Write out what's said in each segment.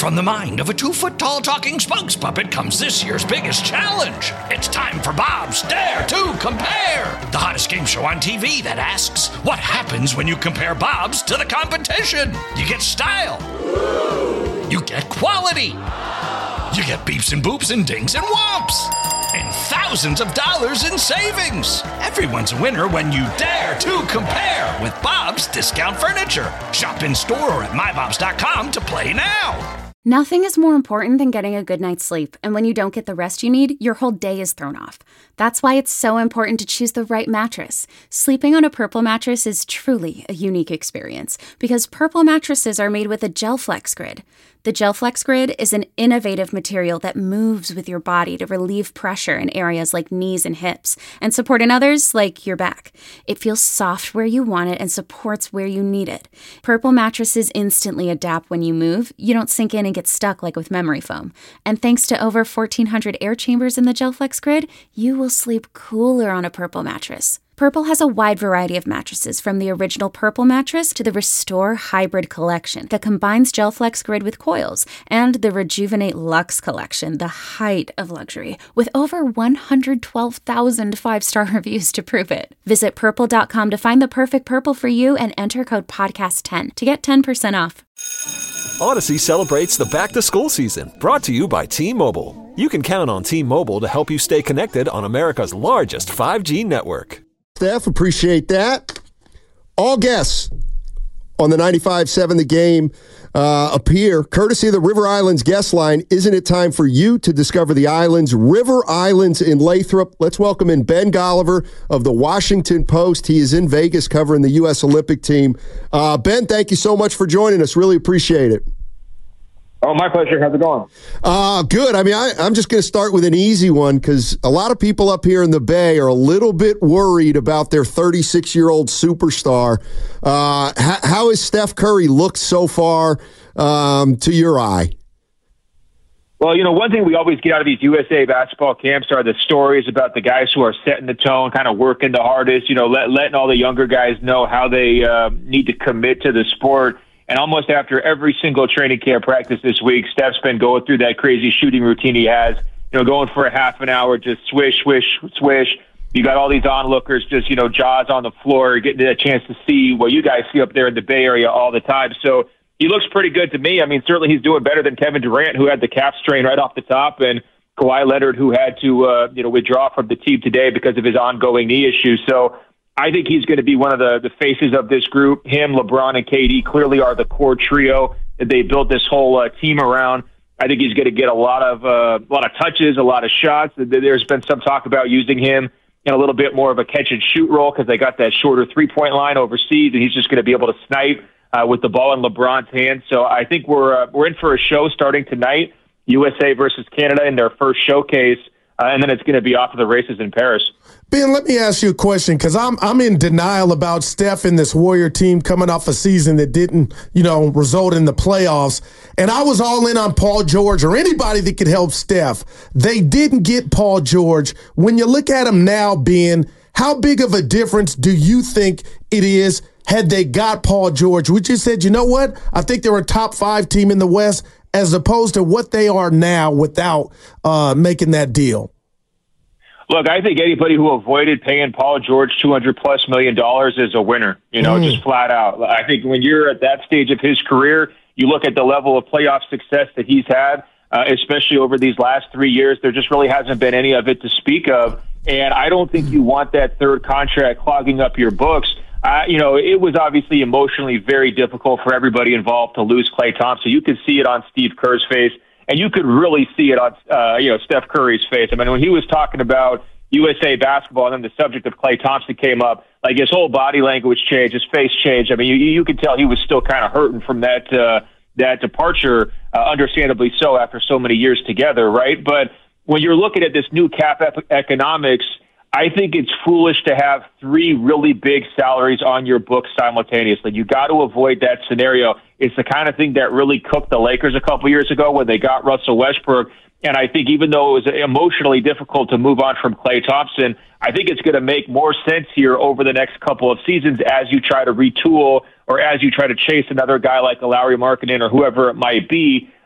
from the mind of a 2-foot-tall talking spokes puppet comes this year's biggest challenge. It's time for Bob's Dare to Compare, the hottest game show on TV that asks, what happens when you compare Bob's to the competition? You get style. You get quality. You get beeps and boops and dings and whomps. And thousands of dollars in savings. Everyone's a winner when you dare to compare with Bob's Discount Furniture. Shop in store or at mybobs.com to play now. Nothing is more important than getting a good night's sleep, and when you don't get the rest you need, your whole day is thrown off. That's why it's so important to choose the right mattress. Sleeping on a Purple mattress is truly a unique experience, because Purple mattresses are made with a GelFlex Grid. The GelFlex Grid is an innovative material that moves with your body to relieve pressure in areas like knees and hips, and support in others like your back. It feels soft where you want it and supports where you need it. Purple mattresses instantly adapt when you move. You don't sink in and get stuck like with memory foam. And thanks to over 1,400 air chambers in the GelFlex Grid, you will sleep cooler on a Purple mattress. Purple has a wide variety of mattresses, from the original Purple mattress to the Restore Hybrid collection that combines GelFlex Grid with coils, and the Rejuvenate Luxe collection, the height of luxury, with over 112,000 five-star reviews to prove it. Visit Purple.com to find the perfect Purple for you and enter code PODCAST10 to get 10% off. Odyssey celebrates the back-to-school season, brought to you by T-Mobile. You can count on T-Mobile to help you stay connected on America's largest 5G network. Steph, appreciate that. All guests on the 95.7 The Game appear courtesy of the River Islands guest line. Isn't it time for you to discover the islands? River Islands in Lathrop. Let's welcome in Ben Golliver of the Washington Post. He is in Vegas covering the U.S. Olympic team. Ben, thank you so much for joining us. Really appreciate it. Oh, my pleasure. How's it going? Good. I mean, I'm just going to start with an easy one because a lot of people up here in the Bay are a little bit worried about their 36-year-old superstar. How has Steph Curry looked so far to your eye? Well, one thing we always get out of these USA basketball camps are the stories about the guys who are setting the tone, kind of working the hardest, letting all the younger guys know how they need to commit to the sport. And almost after every single training camp practice this week, Steph's been going through that crazy shooting routine he has, going for a half an hour, just swish, swish, swish. You got all these onlookers just, jaws on the floor, getting a chance to see what you guys see up there in the Bay Area all the time. So he looks pretty good to me. I mean, certainly he's doing better than Kevin Durant, who had the calf strain right off the top, and Kawhi Leonard, who had to, withdraw from the team today because of his ongoing knee issues. So I think he's going to be one of the faces of this group. Him, LeBron, and KD clearly are the core trio that they built this whole team around. I think he's going to get a lot of touches, a lot of shots. There's been some talk about using him in a little bit more of a catch-and-shoot role because they got that shorter three-point line overseas, and he's just going to be able to snipe with the ball in LeBron's hands. So I think we're in for a show starting tonight, USA versus Canada in their first showcase, and then it's going to be off to the races in Paris. Ben, let me ask you a question, because I'm in denial about Steph and this Warrior team coming off a season that didn't, result in the playoffs. And I was all in on Paul George or anybody that could help Steph. They didn't get Paul George. When you look at him now, Ben, how big of a difference do you think it is had they got Paul George? We just said, you know what? I think they're a top 5 team in the West as opposed to what they are now without making that deal. Look, I think anybody who avoided paying Paul George $200+ million is a winner, just flat out. I think when you're at that stage of his career, you look at the level of playoff success that he's had, especially over these last 3 years, there just really hasn't been any of it to speak of. And I don't think you want that third contract clogging up your books. It was obviously emotionally very difficult for everybody involved to lose Klay Thompson. You could see it on Steve Kerr's face. And you could really see it on, Steph Curry's face. I mean, when he was talking about USA basketball and then the subject of Klay Thompson came up, like his whole body language changed, his face changed. I mean, you could tell he was still kind of hurting from that departure, understandably so after so many years together, right? But when you're looking at this new cap economics, I think it's foolish to have 3 really big salaries on your books simultaneously. You got to avoid that scenario. It's the kind of thing that really cooked the Lakers a couple years ago when they got Russell Westbrook. And I think even though it was emotionally difficult to move on from Klay Thompson, I think it's going to make more sense here over the next couple of seasons as you try to retool or as you try to chase another guy like a Lauri Markkanen or whoever it might be.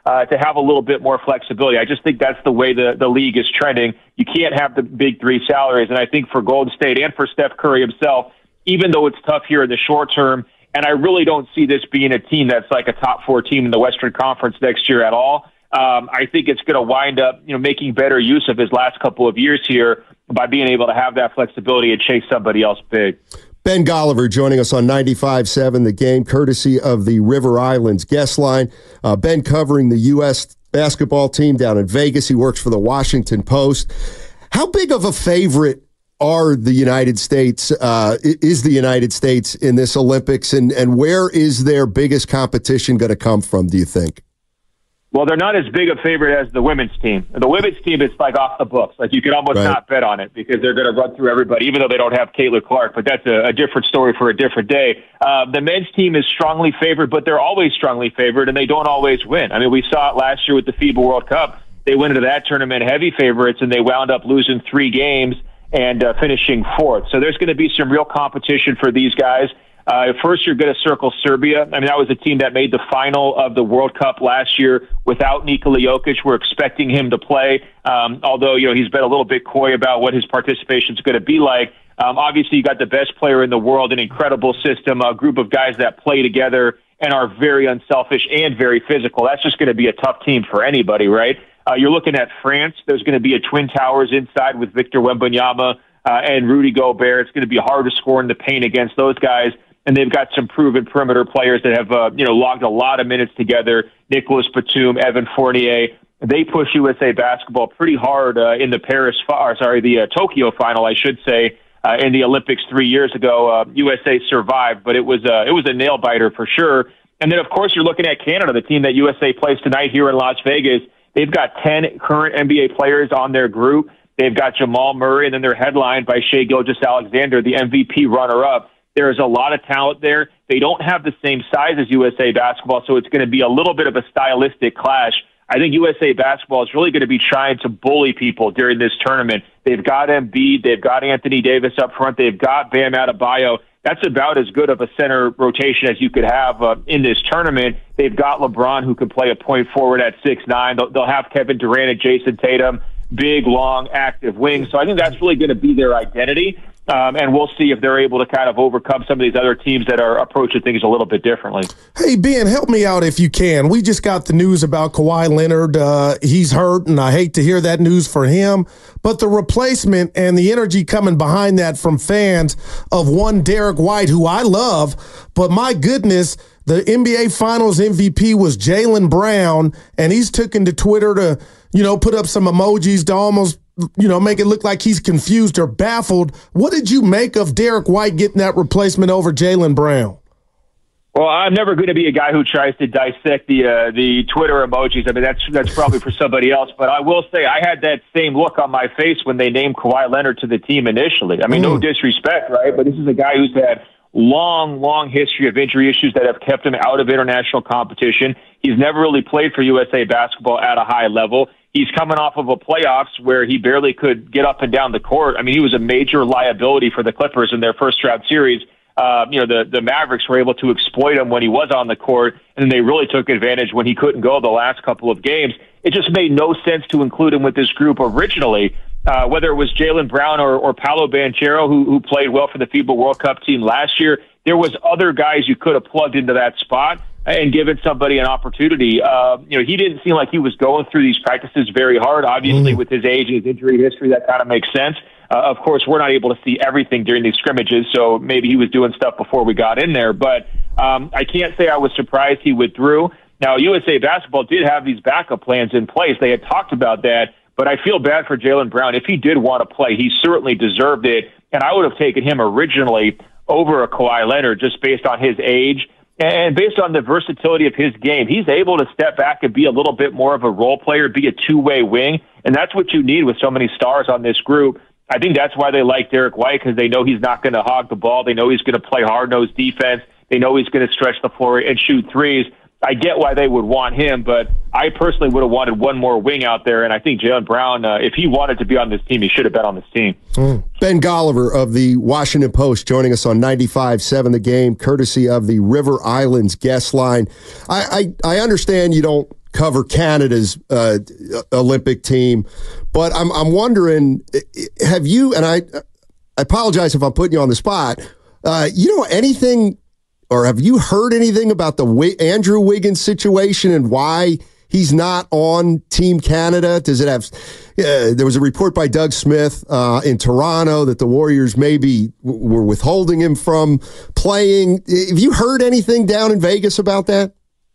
to have a little bit more flexibility. I just think that's the way the league is trending. You can't have the big three salaries. And I think for Golden State and for Steph Curry himself, even though it's tough here in the short term, and I really don't see this being a team that's like a top 4 team in the Western Conference next year at all. I think it's going to wind up, making better use of his last couple of years here by being able to have that flexibility and chase somebody else big. Ben Golliver joining us on 95.7 The Game, courtesy of the River Islands guest line. Ben covering the U.S. basketball team down in Vegas. He works for the Washington Post. How big of a favorite are the United States, is the United States in this Olympics, and where is their biggest competition going to come from, do you think? Well, they're not as big a favorite as the women's team. The women's team is like off the books. Like you can almost not bet on it because they're going to run through everybody, even though they don't have Caitlin Clark. But that's a different story for a different day. The men's team is strongly favored, but they're always strongly favored, and they don't always win. I mean, we saw it last year with the FIBA World Cup. They went into that tournament heavy favorites, and they wound up losing 3 games and finishing 4th. So there's going to be some real competition for these guys. First, you're going to circle Serbia. I mean, that was a team that made the final of the World Cup last year without Nikola Jokic. We're expecting him to play, although, he's been a little bit coy about what his participation is going to be like. Obviously, you got the best player in the world, an incredible system, a group of guys that play together and are very unselfish and very physical. That's just going to be a tough team for anybody, right? You're looking at France. There's going to be a Twin Towers inside with Victor Wembanyama and Rudy Gobert. It's going to be hard to score in the paint against those guys. And they've got some proven perimeter players that have, logged a lot of minutes together. Nicholas Batum, Evan Fournier. They push USA basketball pretty hard in the Tokyo final, I should say, in the Olympics 3 years ago. USA survived, but it was a nail biter for sure. And then, of course, you're looking at Canada, the team that USA plays tonight here in Las Vegas. They've got 10 current NBA players on their group. They've got Jamal Murray, and then they're headlined by Shai Gilgeous-Alexander, the MVP runner-up. There's a lot of talent there. They don't have the same size as USA basketball, so it's going to be a little bit of a stylistic clash. I think USA basketball is really going to be trying to bully people during this tournament. They've got Embiid. They've got Anthony Davis up front. They've got Bam Adebayo. That's about as good of a center rotation as you could have in this tournament. They've got LeBron, who can play a point forward at 6'9". They'll have Kevin Durant and Jason Tatum, big, long, active wings. So I think that's really going to be their identity. And we'll see if they're able to kind of overcome some of these other teams that are approaching things a little bit differently. Hey, Ben, help me out if you can. We just got the news about Kawhi Leonard. He's hurt, and I hate to hear that news for him. But the replacement and the energy coming behind that from fans of one Derek White, who I love, but my goodness, the NBA Finals MVP was Jaylen Brown, and he's taken to Twitter to, put up some emojis to almost make it look like he's confused or baffled. What did you make of Derek White getting that replacement over Jaylen Brown? Well, I'm never going to be a guy who tries to dissect the Twitter emojis. I mean, that's probably for somebody else. But I will say I had that same look on my face when they named Kawhi Leonard to the team initially. I mean, no disrespect, right? But this is a guy who's had long history of injury issues that have kept him out of international competition. He's never really played for USA basketball at a high level. He's coming off of a playoffs where he barely could get up and down the court. I mean, he was a major liability for the Clippers in their first round series. The Mavericks were able to exploit him when he was on the court, and then they really took advantage when he couldn't go the last couple of games. It just made no sense to include him with this group originally, whether it was Jaylen Brown or Paolo Banchero, who played well for the FIBA World Cup team last year. There was other guys you could have plugged into that spot and given somebody an opportunity. He didn't seem like he was going through these practices very hard. Obviously, with his age and his injury history, that kind of makes sense. Of course, we're not able to see everything during these scrimmages, so maybe he was doing stuff before we got in there. But I can't say I was surprised he withdrew. Now, USA Basketball did have these backup plans in place. They had talked about that, but I feel bad for Jaylen Brown. If he did want to play, he certainly deserved it, and I would have taken him originally over a Kawhi Leonard just based on his age. And based on the versatility of his game, he's able to step back and be a little bit more of a role player, be a two-way wing, and that's what you need with so many stars on this group. I think that's why they like Derek White, because they know he's not going to hog the ball. They know he's going to play hard-nosed defense. They know he's going to stretch the floor and shoot threes. I get why they would want him, but I personally would have wanted one more wing out there, and I think Jaylen Brown, if he wanted to be on this team, he should have been on this team. Ben Golliver of the Washington Post joining us on 95.7 The Game, courtesy of the River Islands guest line. I understand you don't cover Canada's Olympic team, but I'm wondering, have you, and I apologize if I'm putting you on the spot, you know anything, or have you heard anything about the Andrew Wiggins situation and why he's not on Team Canada? Does it have, there was a report by Doug Smith in Toronto that the Warriors maybe were withholding him from playing. Have you heard anything down in Vegas about that?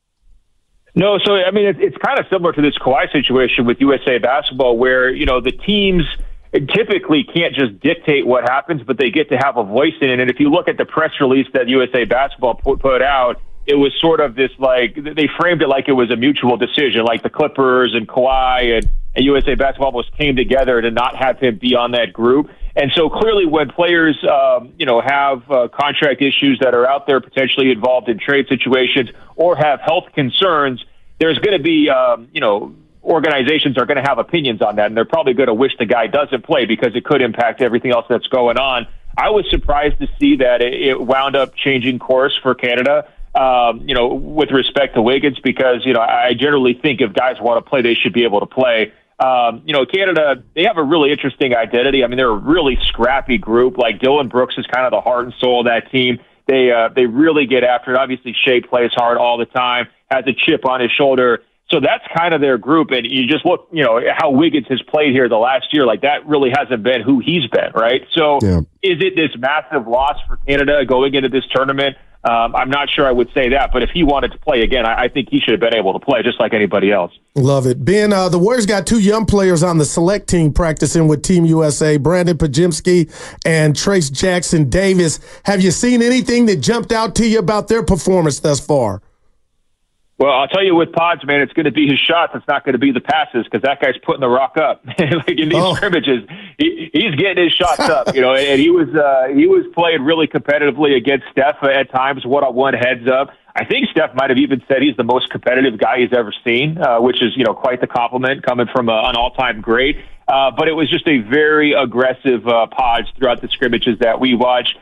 No, so I mean, it's kind of similar to this Kawhi situation with USA Basketball, where the teams typically can't just dictate what happens, but they get to have a voice in it. And if you look at the press release that USA Basketball put out, it was sort of this, like, they framed it like it was a mutual decision, like the Clippers and Kawhi and USA Basketball almost came together to not have him be on that group. And so clearly when players, have contract issues that are out there potentially involved in trade situations or have health concerns, there's going to be, organizations are going to have opinions on that, and they're probably going to wish the guy doesn't play because it could impact everything else that's going on. I was surprised to see that it wound up changing course for Canada, with respect to Wiggins, because, I generally think if guys want to play, they should be able to play. Canada, they have a really interesting identity. I mean, they're a really scrappy group. Like Dylan Brooks is kind of the heart and soul of that team. They really get after it. Obviously, Shea plays hard all the time, has a chip on his shoulder. So that's kind of their group. And you just look, how Wiggins has played here the last year. Like, that really hasn't been who he's been, right? So Is it this massive loss for Canada going into this tournament? I'm not sure I would say that, but if he wanted to play again, I think he should have been able to play just like anybody else. Love it. Ben, the Warriors got two young players on the select team practicing with Team USA, Brandon Podziemski and Trace Jackson Davis. Have you seen anything that jumped out to you about their performance thus far? Well, I'll tell you with Pods, man, it's going to be his shots. It's not going to be the passes, because that guy's putting the rock up. Like in these scrimmages, he's getting his shots up. And he was playing really competitively against Steph at times, one-on-one heads up. I think Steph might have even said he's the most competitive guy he's ever seen, which is quite the compliment coming from an all-time great. But it was just a very aggressive Pods throughout the scrimmages that we watched.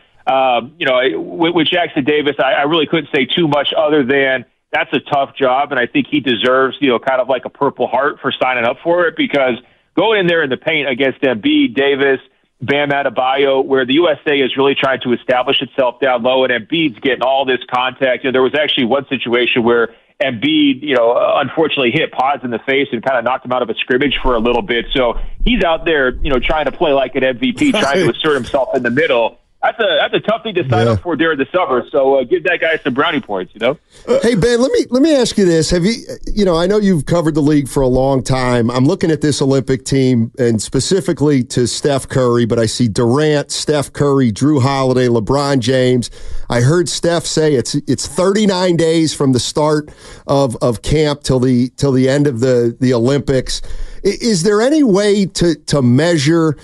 With Jackson Davis, I really couldn't say too much other than that's a tough job, and I think he deserves, kind of like a Purple Heart for signing up for it, because going in there in the paint against Embiid, Davis, Bam Adebayo, where the USA is really trying to establish itself down low, and Embiid's getting all this contact. There was actually one situation where Embiid, unfortunately hit Pods in the face and kind of knocked him out of a scrimmage for a little bit. So he's out there, trying to play like an MVP, trying to assert himself in the middle. That's a tough thing to sign up for during the summer. So give that guy some brownie points, Hey Ben, let me ask you this: have you, I know you've covered the league for a long time. I'm looking at this Olympic team, and specifically to Steph Curry, but I see Durant, Steph Curry, Drew Holiday, LeBron James. I heard Steph say it's 39 days from the start of camp till the end of the Olympics. Is there any way to measure?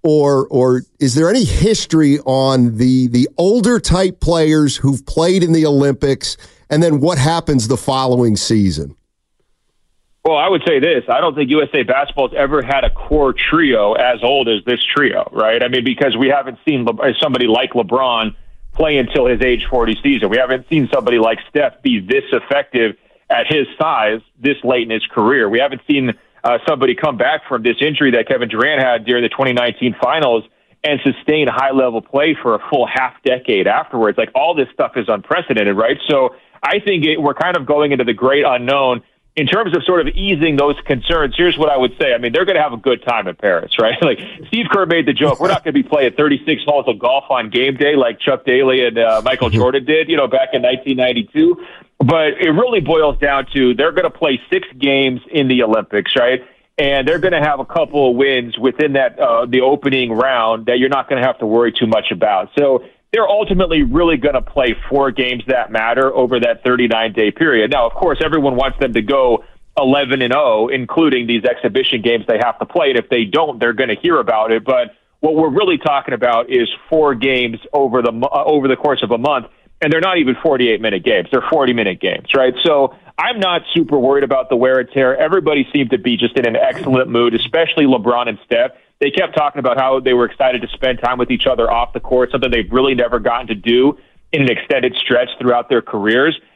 Or is there any history on the older type players who've played in the Olympics, and then what happens the following season? Well, I would say this. I don't think USA Basketball has ever had a core trio as old as this trio, right? I mean, because we haven't seen somebody like LeBron play until his age 40 season. We haven't seen somebody like Steph be this effective at his size this late in his career. We haven't seen somebody come back from this injury that Kevin Durant had during the 2019 finals and sustain high-level play for a full half-decade afterwards. Like, all this stuff is unprecedented, right? So I think we're kind of going into the great unknown. In terms of sort of easing those concerns, here's what I would say. I mean, they're going to have a good time in Paris, right? Like, Steve Kerr made the joke, we're not going to be playing 36 holes of golf on game day like Chuck Daly and Michael Jordan did, back in 1992. But it really boils down to they're going to play 6 games in the Olympics, right? And they're going to have a couple of wins within that the opening round that you're not going to have to worry too much about. So they're ultimately really going to play 4 games that matter over that 39-day period. Now, of course, everyone wants them to go 11-0, including these exhibition games they have to play. And if they don't, they're going to hear about it. But what we're really talking about is 4 games over the course of a month. And they're not even 48-minute games. They're 40-minute games, right? So I'm not super worried about the wear and tear. Everybody seemed to be just in an excellent mood, especially LeBron and Steph. They kept talking about how they were excited to spend time with each other off the court, something they've really never gotten to do in an extended stretch throughout their careers.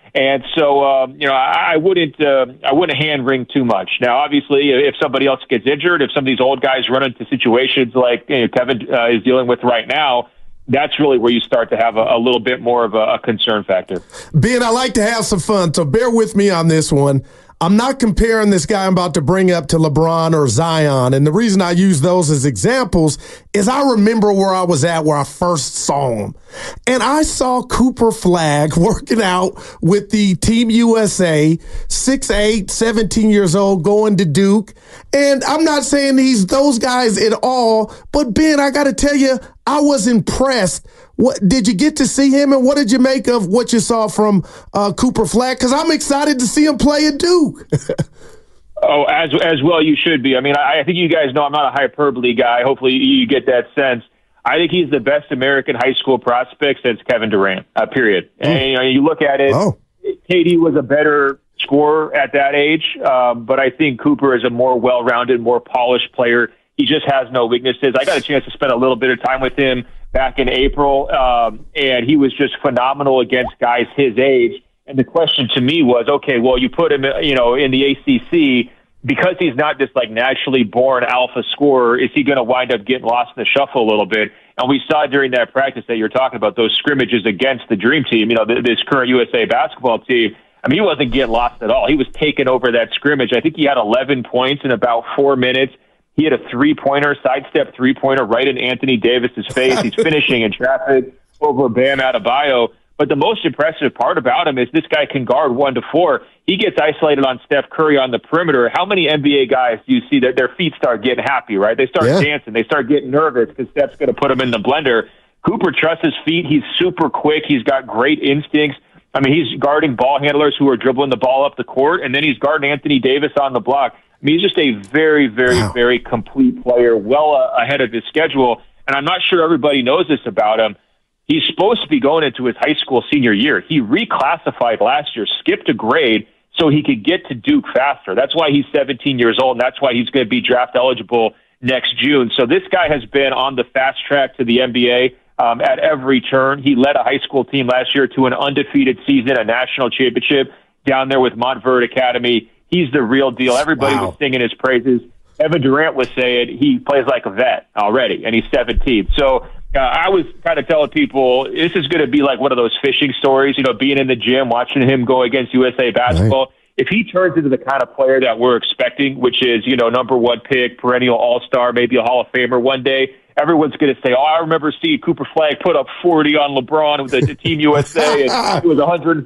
And so, I wouldn't hand wring too much. Now, obviously, if somebody else gets injured, if some of these old guys run into situations like Kevin is dealing with right now, that's really where you start to have a little bit more of a concern factor. Ben, I like to have some fun, so bear with me on this one. I'm not comparing this guy I'm about to bring up to LeBron or Zion, and the reason I use those as examples is I remember where I was at where I first saw him. And I saw Cooper Flagg working out with the Team USA, 6'8", 17 years old, going to Duke. And I'm not saying he's those guys at all, but Ben, I got to tell you, I was impressed. What did you get to see him, and what did you make of what you saw from Cooper Flagg? Because I'm excited to see him play at Duke. Oh, as well you should be. I mean, I think you guys know I'm not a hyperbole guy. Hopefully you get that sense. I think he's the best American high school prospect since Kevin Durant, period. Oh. And you look at it, KD was a better scorer at that age, but I think Cooper is a more well-rounded, more polished player. He just has no weaknesses. I got a chance to spend a little bit of time with him back in April, and he was just phenomenal against guys his age. And the question to me was, okay, well, you put him, in the ACC because he's not this like naturally born alpha scorer. Is he going to wind up getting lost in the shuffle a little bit? And we saw during that practice that you're talking about, those scrimmages against the Dream Team, this current USA basketball team. I mean, he wasn't getting lost at all. He was taking over that scrimmage. I think he had 11 points in about 4 minutes. He had a sidestep three-pointer right in Anthony Davis's face. He's finishing in traffic over Bam Adebayo. But the most impressive part about him is this guy can guard 1 to 4. He gets isolated on Steph Curry on the perimeter. How many NBA guys do you see that their feet start getting happy, right? They start dancing. They start getting nervous because Steph's going to put them in the blender. Cooper trusts his feet. He's super quick. He's got great instincts. I mean, he's guarding ball handlers who are dribbling the ball up the court, and then he's guarding Anthony Davis on the block. I mean, he's just a very, very, very complete player, well ahead of his schedule. And I'm not sure everybody knows this about him. He's supposed to be going into his high school senior year. He reclassified last year, skipped a grade so he could get to Duke faster. That's why he's 17 years old, and that's why he's going to be draft eligible next June. So this guy has been on the fast track to the NBA at every turn. He led a high school team last year to an undefeated season, a national championship down there with Montverde Academy. He's the real deal. Everybody was singing his praises. Kevin Durant was saying he plays like a vet already, and he's 17. So I was kind of telling people this is going to be like one of those fishing stories, being in the gym, watching him go against USA basketball. Right. If he turns into the kind of player that we're expecting, which is, number 1 pick, perennial all-star, maybe a Hall of Famer one day, everyone's going to say, I remember seeing Cooper Flagg put up 40 on LeBron with the Team USA, and it was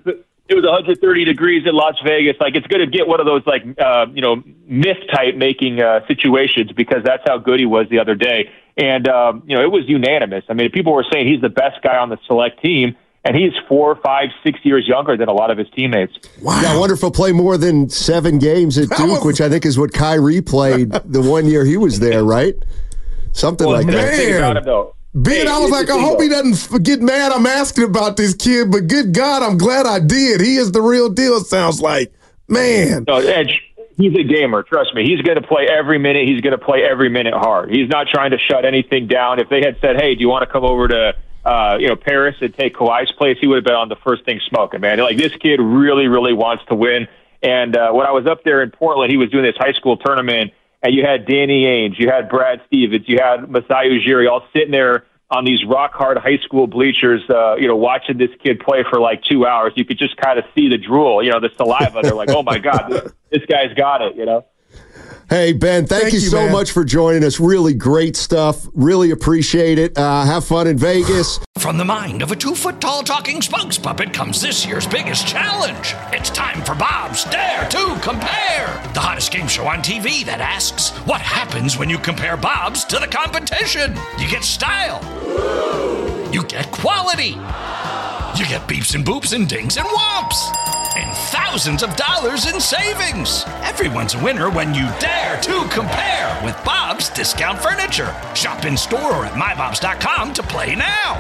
130 degrees in Las Vegas. Like, it's going to get one of those, myth-type making situations because that's how good he was the other day. And, it was unanimous. I mean, people were saying he's the best guy on the select team, and he's 4, 5, 6 years younger than a lot of his teammates. Wow. Yeah, I wonder if he'll play more than 7 games at Duke, which I think is what Kyrie played the 1 year he was there, right? Something like that. Ben, I was like, I hope he doesn't get mad I'm asking about this kid, but good God, I'm glad I did. He is the real deal, it sounds like. Man. No, Edge, he's a gamer, trust me. He's going to play every minute. He's going to play every minute hard. He's not trying to shut anything down. If they had said, hey, do you want to come over to Paris and take Kawhi's place, he would have been on the first thing smoking, man. Like, this kid really, really wants to win. And when I was up there in Portland, he was doing this high school tournament, and you had Danny Ainge, you had Brad Stevens, you had Masai Ujiri all sitting there on these rock-hard high school bleachers, watching this kid play for like 2 hours. You could just kind of see the drool, the saliva. They're like, oh, my God, this guy's got it, Hey, Ben, thank you so much for joining us. Really great stuff. Really appreciate it. Have fun in Vegas. From the mind of a 2-foot-tall talking spokes puppet comes this year's biggest challenge. It's time for Bob's Dare to Compare, the hottest game show on TV that asks, what happens when you compare Bob's to the competition? You get style. You get quality. You get beeps and boops and dings and whomps. And thousands of dollars in savings. Everyone's a winner when you dare to compare with Bob's Discount Furniture. Shop in store or at mybobs.com to play now.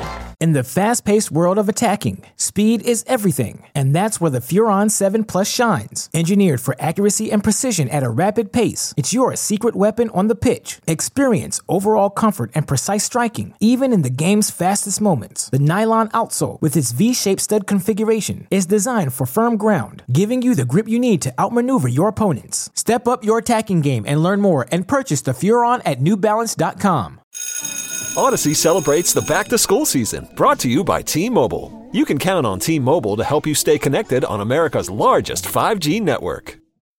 In the fast-paced world of attacking, speed is everything, and that's where the Furon 7 Plus shines. Engineered for accuracy and precision at a rapid pace, it's your secret weapon on the pitch. Experience overall comfort and precise striking, even in the game's fastest moments. The nylon outsole, with its V-shaped stud configuration, is designed for firm ground, giving you the grip you need to outmaneuver your opponents. Step up your attacking game and learn more and purchase the Furon at NewBalance.com. Odyssey celebrates the back-to-school season, brought to you by T-Mobile. You can count on T-Mobile to help you stay connected on America's largest 5G network.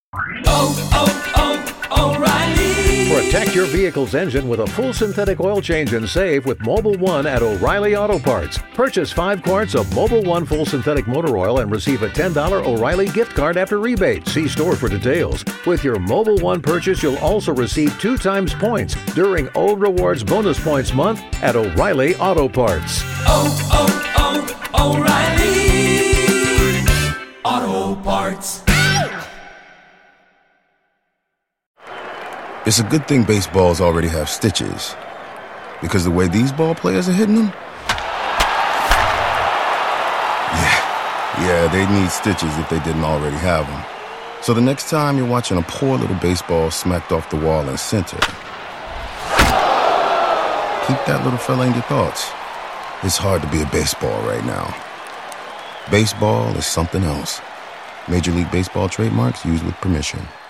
O'Reilly. Protect your vehicle's engine with a full synthetic oil change and save with Mobil 1 at O'Reilly Auto Parts. Purchase 5 quarts of Mobil 1 full synthetic motor oil and receive a $10 O'Reilly gift card after rebate. See store for details. With your Mobil 1 purchase, you'll also receive 2 times points during O Rewards Bonus Points Month at O'Reilly Auto Parts. O'Reilly Auto Parts. It's a good thing baseballs already have stitches, because the way these ball players are hitting them, yeah, they'd need stitches if they didn't already have them. So the next time you're watching a poor little baseball smacked off the wall in center, keep that little fella in your thoughts. It's hard to be a baseball right now. Baseball is something else. Major League Baseball trademarks used with permission.